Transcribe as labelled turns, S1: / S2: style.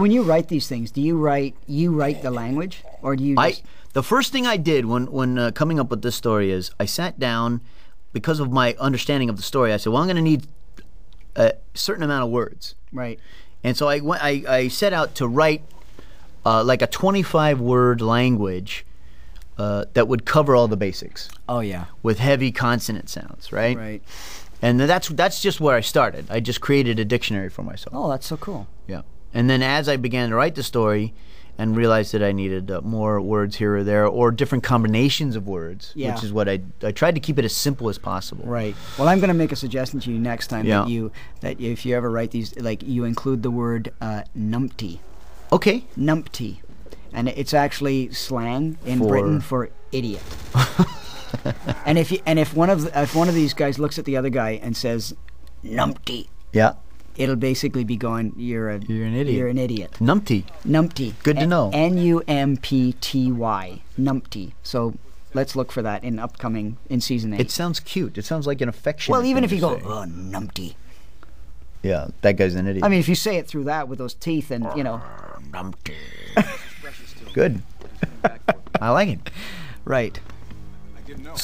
S1: When you write these things, do you write the language, or do you just...
S2: The first thing I did when coming up with this story is I sat down, because of my understanding of the story. I said, well, I'm going to need a certain amount of words.
S1: Right.
S2: And so I set out to write like a 25-word language that would cover all the basics.
S1: Oh, yeah.
S2: With heavy consonant sounds, right?
S1: Right.
S2: And that's just where I started. I just created a dictionary for myself.
S1: Oh, that's so cool.
S2: Yeah. And then as I began to write the story and realized that I needed more words here or there, or different combinations of words,
S1: Yeah.
S2: which is what I tried to keep it as simple as possible.
S1: Right. Well, I'm going to make a suggestion to you next time
S2: Yeah.
S1: that if you ever write these, like, you include the word numpty.
S2: Okay.
S1: Numpty. And it's actually slang in
S2: For-
S1: Britain for idiot. And if one of these guys looks at the other guy and says numpty,
S2: Yeah.
S1: it'll basically be going, you're an idiot. You're an idiot.
S2: Numpty.
S1: Numpty.
S2: Good to know.
S1: Numpty. Numpty. So let's look for that in season 8.
S2: It sounds cute. It sounds like an affectionate
S1: Well, even
S2: thing
S1: if you
S2: to
S1: go,
S2: say.
S1: oh, numpty.
S2: Yeah, that guy's an idiot.
S1: I mean, if you say it through that with those teeth and,
S2: Numpty. Good. I like it.
S1: Right.